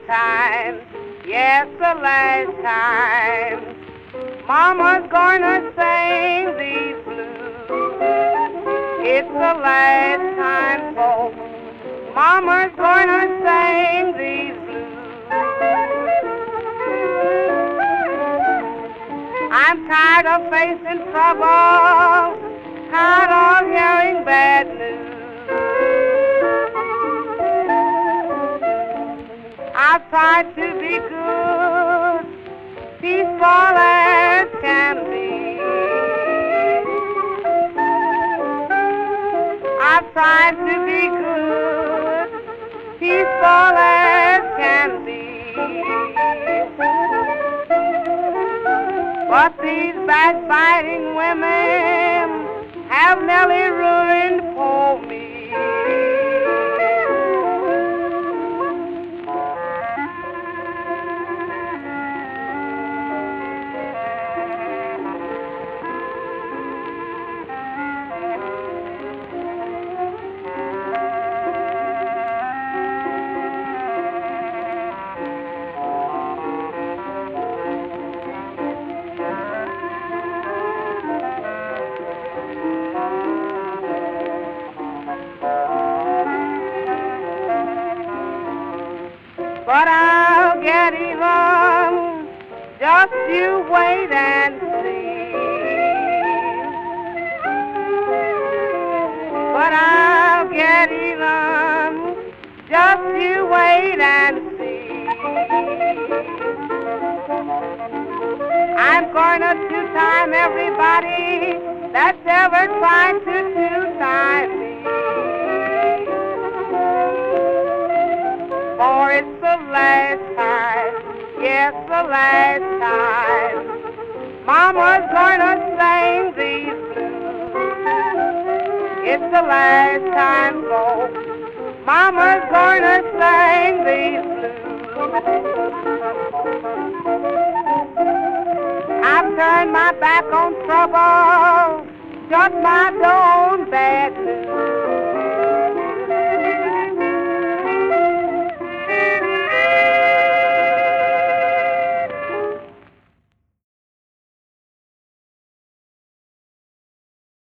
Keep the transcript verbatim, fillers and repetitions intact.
time, yes, the last time. Mama's gonna sing these blues. It's the last time, folks. Mama's gonna sing these blues. I'm tired of facing trouble, tired of hearing bad news. I've tried to be good, peaceful as can be. I've tried to be good, peaceful as can be. But these backbiting women have nearly ruined for me. But I'll get even, just you wait and see. But I'll get even, just you wait and see. I'm gonna two-time everybody that's ever tried to two-time me. For it's the last time, yes, the last time. Mama's gonna sing these blues. It's the last time, folks. Mama's gonna sing these blues. I've turned my back on trouble, shut my door on bad news.